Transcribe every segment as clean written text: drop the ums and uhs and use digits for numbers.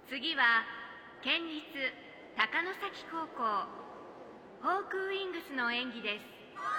次は県立高野崎高校ホークウィングスの演技です。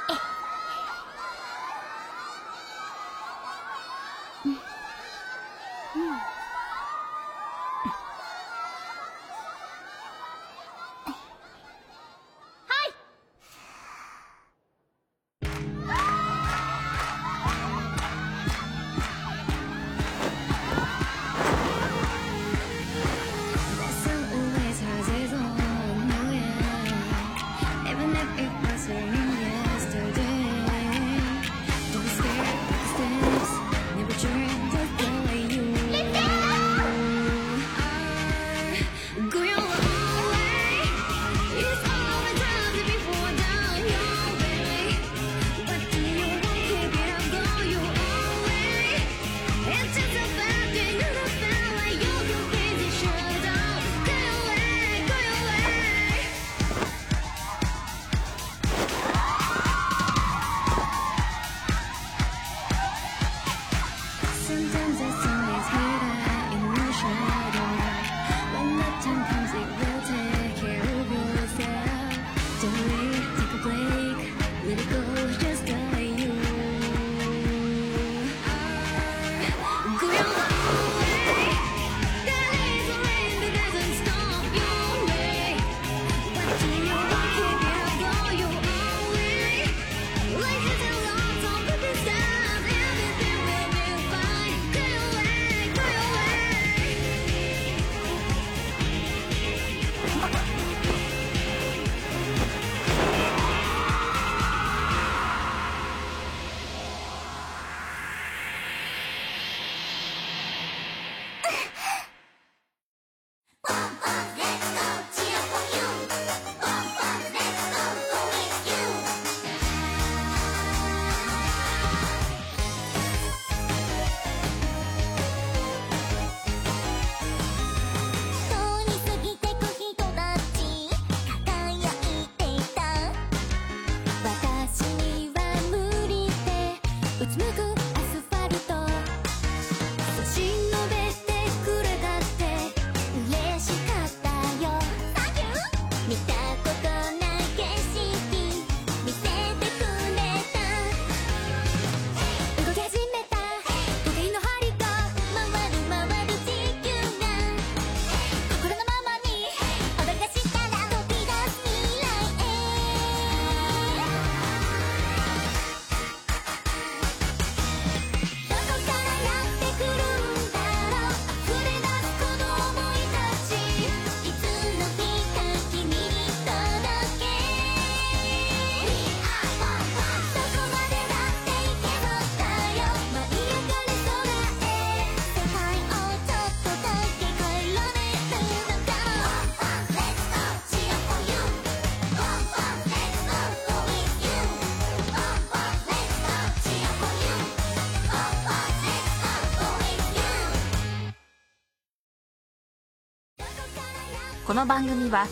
この番組は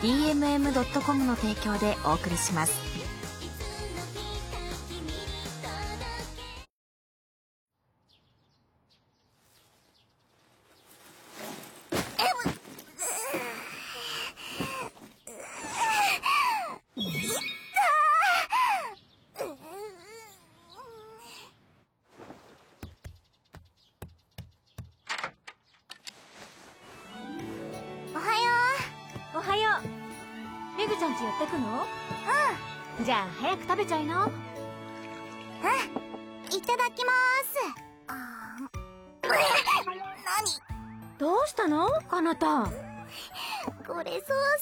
DMM.com の提供でお送りします。 おはよう。めぐちゃんち寄ってくの？うん。じゃあ早く食べちゃいな。うん。 いただきまーす。何？ どうしたの？かなた。 これソース。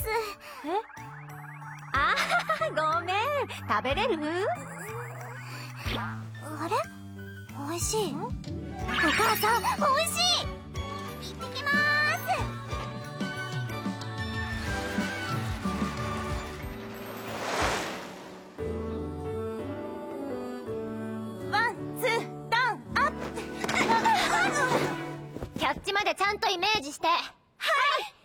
あー、ごめん。食べれる？ あれ？美味しい？お母さん、美味しい！いってきまーす。 キャッチまでちゃんとイメージして。はい。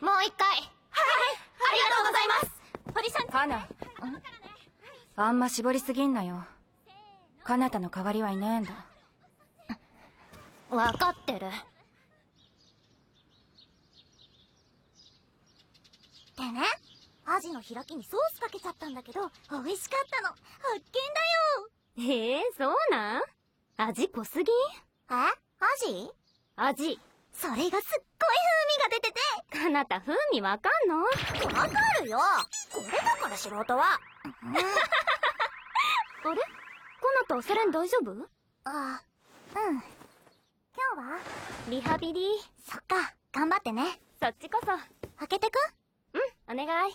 もう一回。はい。ありがとうございます。堀さん。 カナ。あんま絞りすぎんなよ。カナタの代わりはいねえんだ。 わかってる。 アジの開きにソースかけちゃったんだけど、美味しかったの。発見だよ。 そうなん？味濃すぎん？ アジ？ 味。 それがすっごい風味が出てて。 かなた風味わかんの？ わかるよ。これだから素人は。 あれ？かなたセレン大丈夫？ あ、うん。今日はリハビリ。 そっか、頑張ってね。 そっちこそ。 開けてく？ うん、お願い。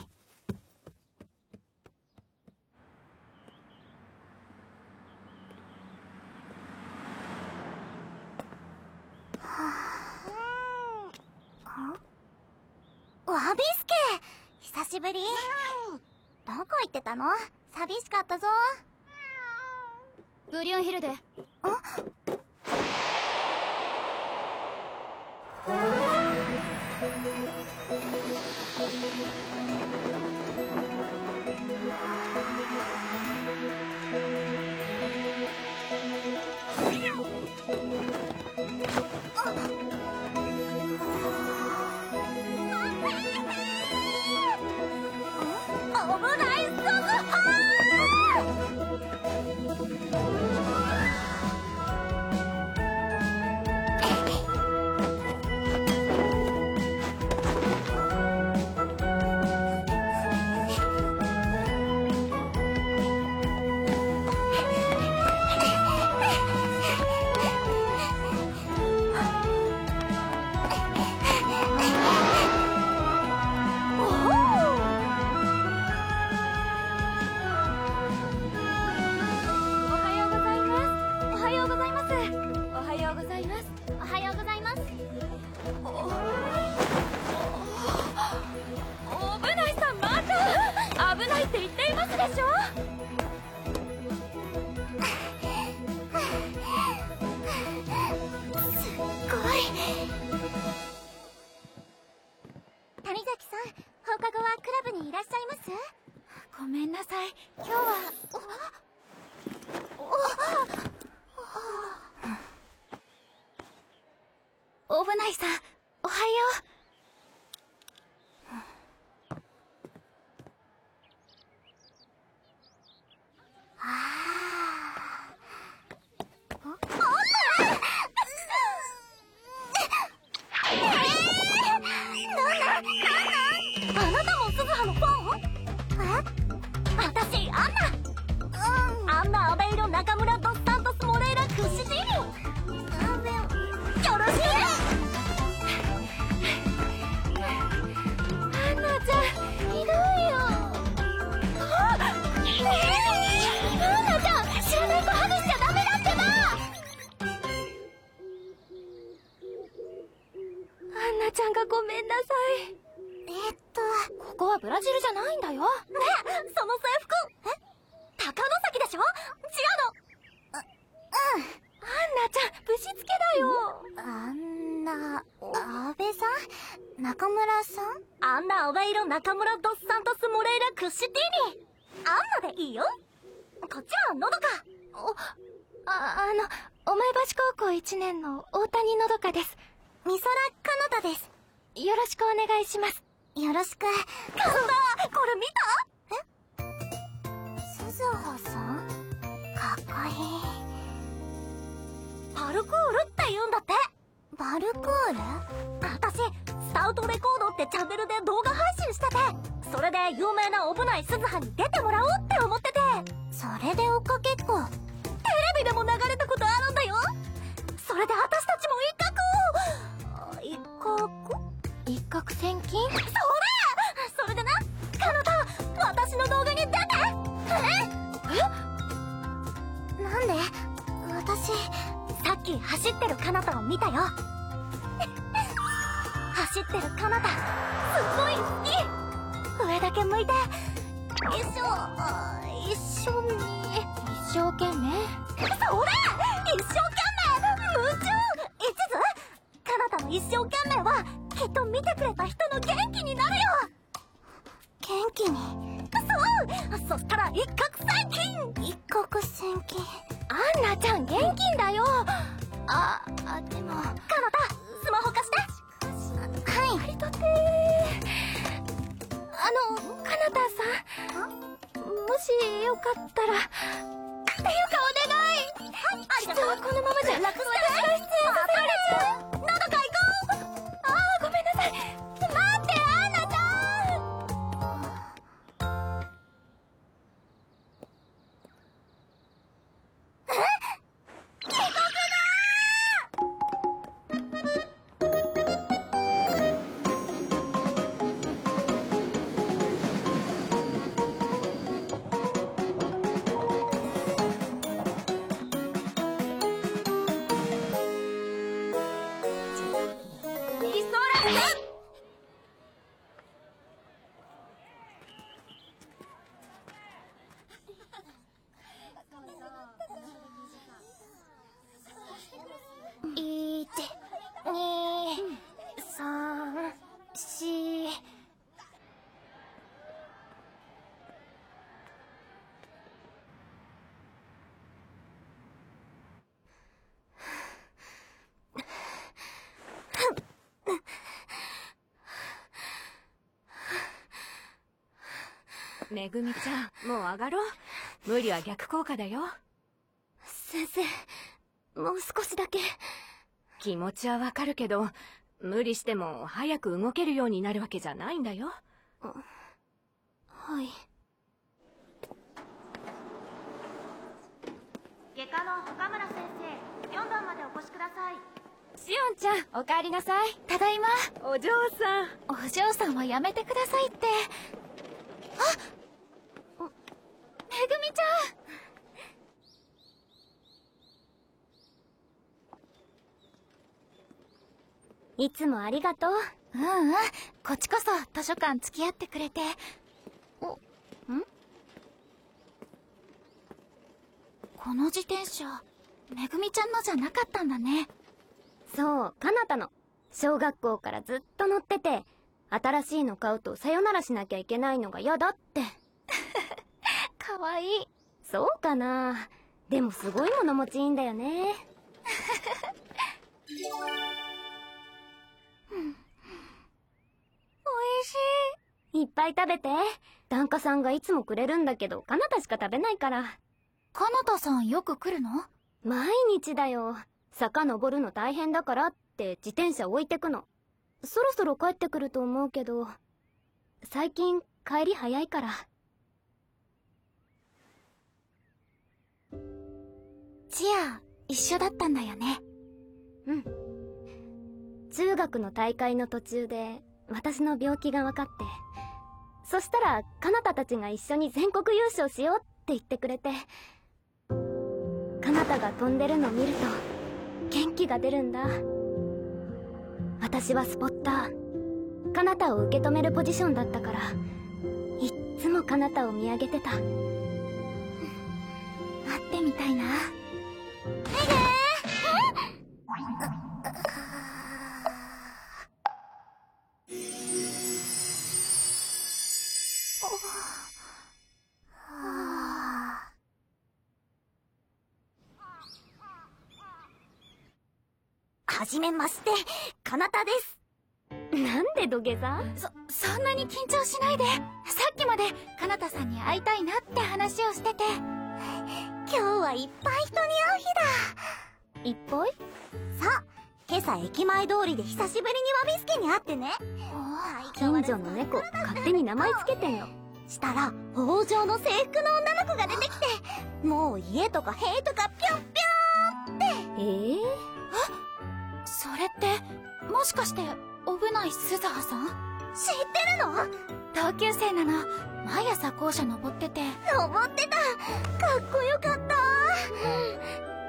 ワビスケ、久しぶり。どこ行ってたの？寂しかったぞ。 ブリオンヒルで。 危ないぞ。谷崎さん、放課後はクラブにいらっしゃいます？ ごめんなさい。今日はオブナイさん、おはよう。 あなたも鈴葉のファン？私、アンナ・アベイロ・中村・ドスサントス・モレイラ・クッシティーニ。よろしくね。アンナちゃん、ひどいよ。アンナちゃん、知らない子ハグしちゃダメだってば。 アンナちゃんがごめんなさい。ここはブラジルじゃないんだよ。 ねえ、その制服、高野崎でしょ？違うの。 アンナちゃん、ぶしつけだよ。 安倍さん？中村さん？アンナ・アベイロ・中村・ドスサントス・モレイラ・クッシティーニ。アンナでいいよ。こっちはのどか。 お前橋高校1年の大谷のどかです。 美空かなたです。 よろしくお願いします。 よろしく。カンダ、これ見た？鈴葉さん？かっこいい。パルクールって言うんだって。パルクール？私、スタウトレコードってチャンネルで動画配信してて、それで有名な危ない鈴葉に出てもらおうって思ってて。それで追っかけっこ。テレビでも流れたことあるんだよ。それで私たちも一攫千金？ それでな、カナタ、私の動画に出て。なんで？私、さっき走ってるカナタを見たよ。走ってるカナタ、すごい好き。上だけ向いて、一生懸命。それ！一生懸命！夢中！一途！カナタの一生懸命は、きっと見てくれた人の元気になるよ。元気に？そう！そしたら一攫千金！一攫千金。 アンナちゃん、現金だよ。でも。 カナタ、スマホ貸して。はい。 借りとって。かなた、 よかったら。っていうかお願い、実はこのままじゃ私が出演させられちゃう。なんとか行こう。ああ、ごめんなさい。待って、アンナちゃん。帰国だめぐみちゃん、もう上がろう。無理は逆効果だよ。 先生、もう少しだけ。 気持ちはわかるけど、無理しても早く動けるようになるわけじゃないんだよ。 はい。 外科の深村先生、4番までお越しください。 しおんちゃん、おかえりなさい。ただいま。 お嬢さん。 お嬢さんはやめてくださいって。めぐみちゃん。いつもありがとう。 こっちこそ図書館付き合ってくれて。この自転車、めぐみちゃんのじゃなかったんだね。 そう、かなたの。小学校からずっと乗ってて、新しいの買うとさよならしなきゃいけないのが嫌だって。 かわいい。 そうかな。でもすごい物持ちいいんだよね。 おいしい。いっぱい食べて。檀家さんがいつもくれるんだけど、かなたしか食べないから。 かなたさんよく来るの？ 毎日だよ。坂登るの大変だからって自転車置いてくの。そろそろ帰ってくると思うけど、最近帰り早いから。 チア、一緒だったんだよね。 うん。中学の大会の途中で私の病気が分かって、そしたらかなたたちが一緒に全国優勝しようって言ってくれて、かなたが飛んでるの見ると元気が出るんだ。私はスポッター、かなたを受け止めるポジションだったから、いっつもかなたを見上げてた。 会ってみたいな。 はじめまして、かなたです。なんで土下座？ そんなに緊張しないで。さっきまでかなたさんに会いたいなって話をしてて。 今日はいっぱい人に会う日だ。いっぱい？さあ、今朝駅前通りで久しぶりにわびすけに会ってね。近所の猫、勝手に名前つけてんの。したら、北条の制服の女の子が出てきて、もう家とか塀とかぴょんぴょんって。 それって、もしかして、おぶない鈴葉さん？ 知ってるの？ 同級生なの。毎朝校舎登ってて。 登ってた。かっこよかった。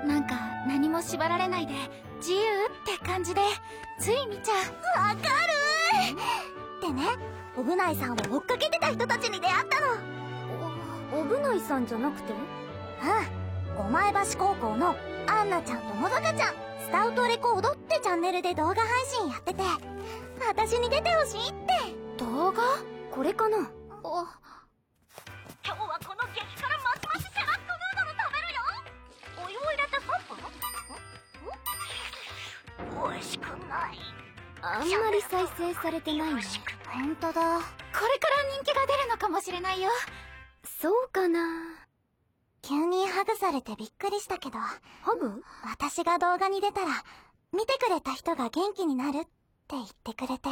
なんか、何も縛られないで、自由って感じで、つい見ちゃう。 わかるー。でね、おぶないさんを追っかけてた人たちに出会ったの。おぶないさんじゃなくて？うん。御前橋高校のアンナちゃんともどかちゃん、スタウトレコードってチャンネルで動画配信やってて、私に出てほしいって。 動画？ これかな？ 今日はこの激辛マシマシセラットヌードル食べるよ。お湯を入れてポンポン。美味しくない。 あんまり再生されてないね。 ほんとだ。これから人気が出るのかもしれないよ。 そうかな。 急にハグされてびっくりしたけど。ハグ？私が動画に出たら、見てくれた人が元気になるって言ってくれて。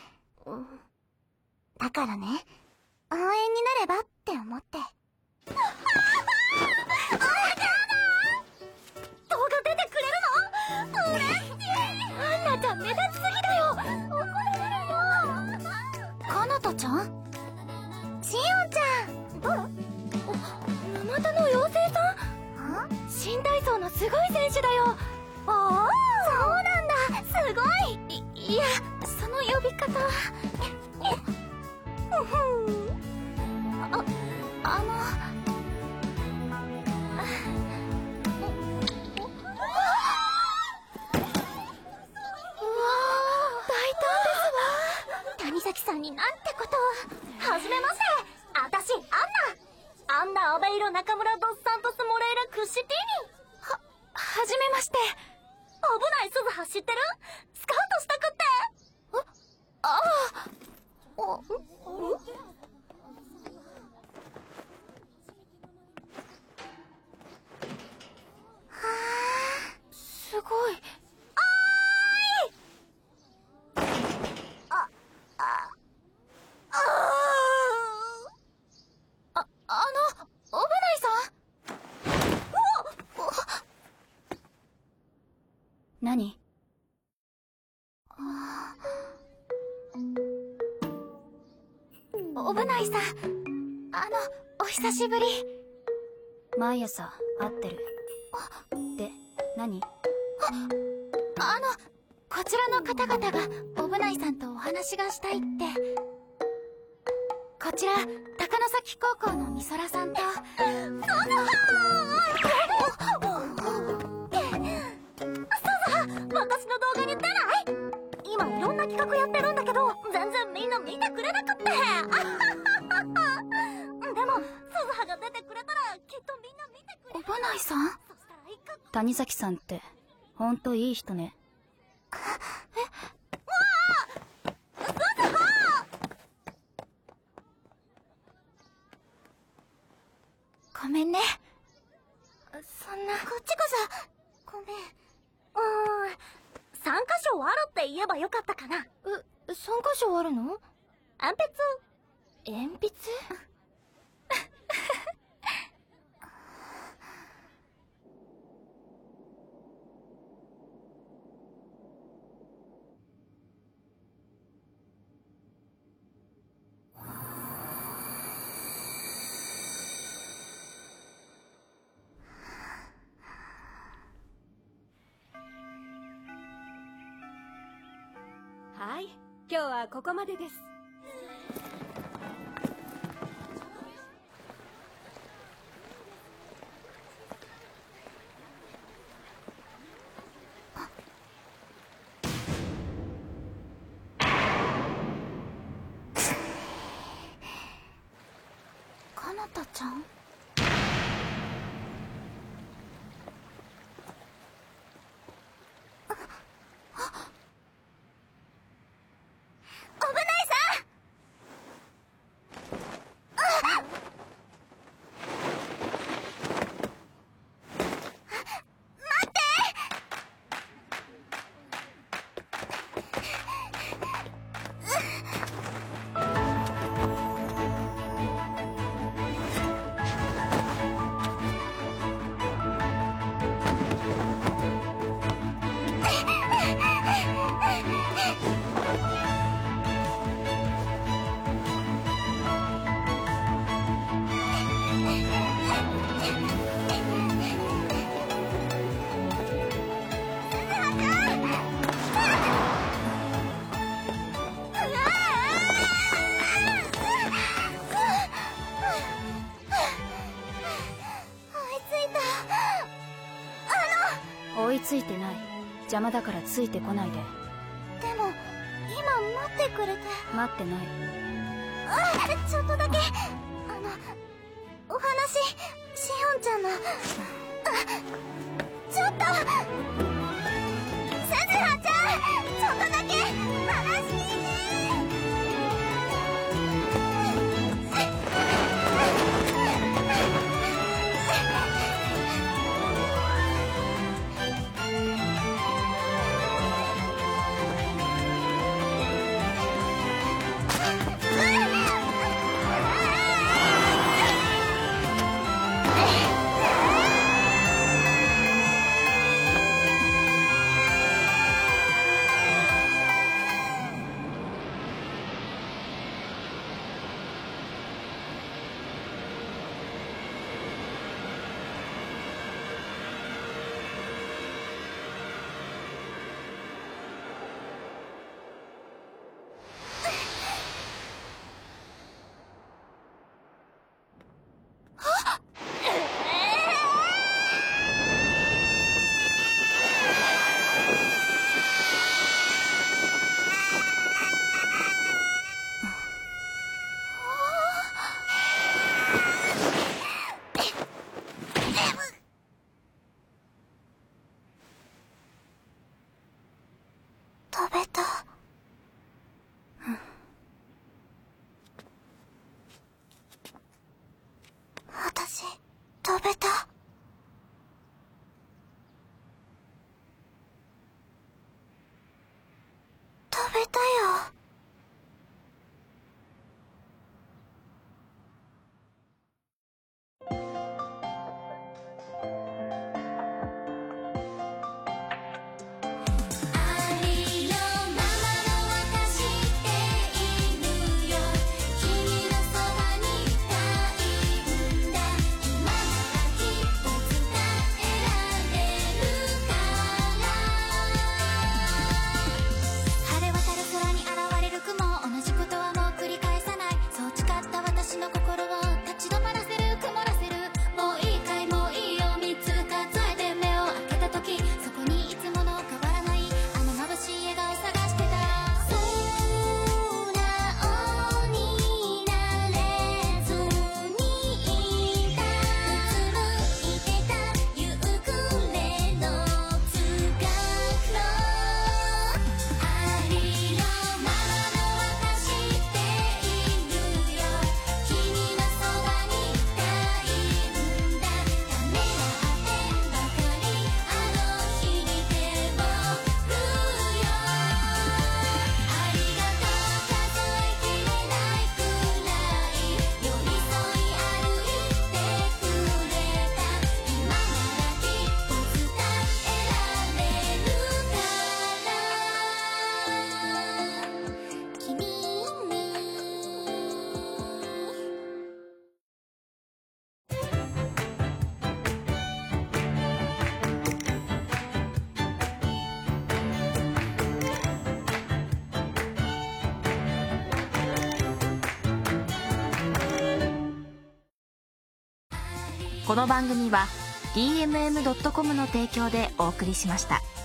だからね、応援になればって思って。動画出てくれるの？嬉しい。アンナちゃん目立ちすぎだよ。怒られるよ。かなたちゃん？しおんちゃん。沼田の妖精さん？新体操のすごい選手だよ。そうなんだ。すごい。いや、その呼び方は。谷崎さんになんてことを。はじめまして。私、アンナ・アベイロ・中村・ドス・サントス・モレーラ・クッシティーニ。はじめまして。危ない鈴葉知ってる？スカウトしたくって。すごい。オブナイさん？何？オブナイさん、お久しぶり。毎朝会ってる。で、何？こちらの方々がオブナイさんとお話がしたいって。こちら、高野崎高校の美空さんと。私の動画に出ない？今いろんな企画やってるんだけど、全然みんな見てくれなくって。でも、鈴葉が出てくれたらきっとみんな見てくれる。オブナイさん？谷崎さんってほんといい人ね。ごめんね。そんな。こっちこそ、ごめん。3箇所あるって言えばよかったかな。3箇所あるの？鉛筆？鉛筆？ はい、今日はここまでです。 かなたちゃん？ 追いついてない。邪魔だからついてこないで。 でも今待ってくれて。 待ってない。 ちょっとだけお話しおんちゃんのちょっと鈴葉ちゃん、ちょっとだけ話して。 食べた。食べたよ。 この番組は DMM.com の提供でお送りしました。